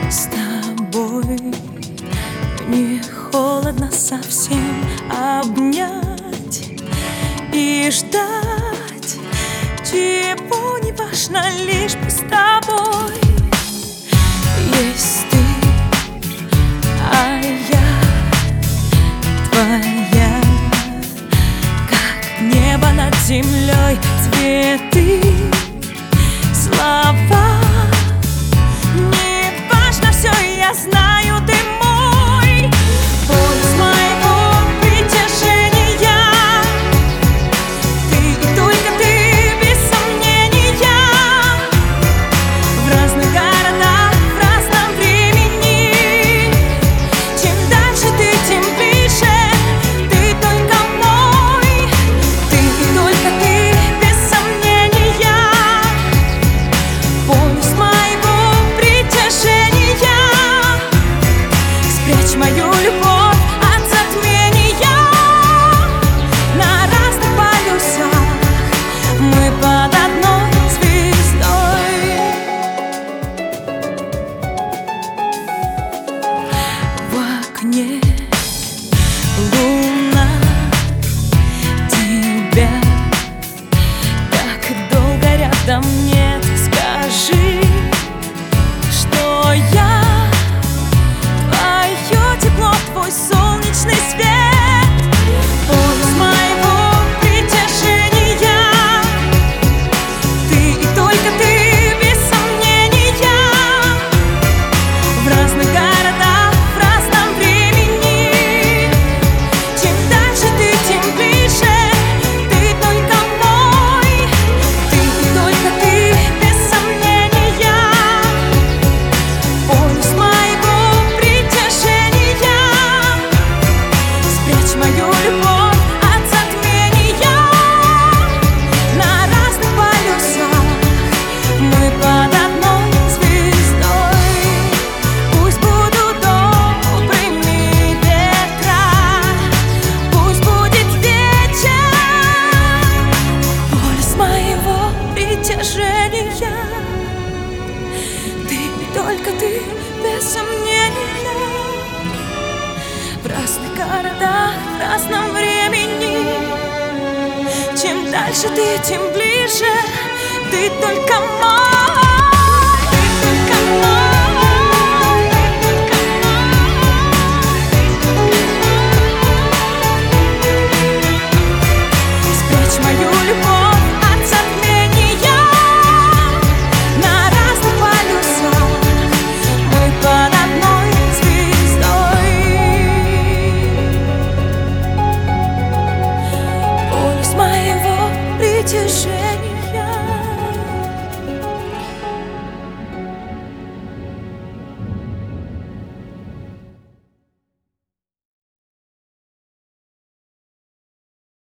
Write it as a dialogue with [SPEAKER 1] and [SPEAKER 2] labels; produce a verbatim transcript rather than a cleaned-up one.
[SPEAKER 1] С тобой не холодно совсем обнять и ждать, чего не важно, лишь бы с тобой. Есть ты, а я твоя, как небо над землей, цветы, слова. Не важно все, я знаю, ты мой. Полюс моего притяжения, ты и только ты, без сомнения. В разных городах, в разном времени. Чем дальше ты, тем ближе. Ты только мой. Ты и только ты, без сомнения. Полюс моего притяжения. Спрячь мою любовь от затмения. На разных полюсах мы под одной звездой. В окне луна, тебя так долго рядом нет. Скажи, что я твое тепло, твой солнечный свет. Полюс моего притяжения, ты и только ты, без сомнения. В разных городах, в разном времени. Чем дальше ты, тем ближе. Ты только мой. Ты и только ты, без сомнения. Полюс моего притяжения. Спрячь мою любовь от затмения. На разных полюсах мы под одной звездой. Пусть будут добрыми ветра, пусть будет вечер. Полюс моего притяжения, ты и только ты, без сомнения. В разных городах, в разном времени. Чем дальше ты, тем ближе. Ты только мой. Ты только мой.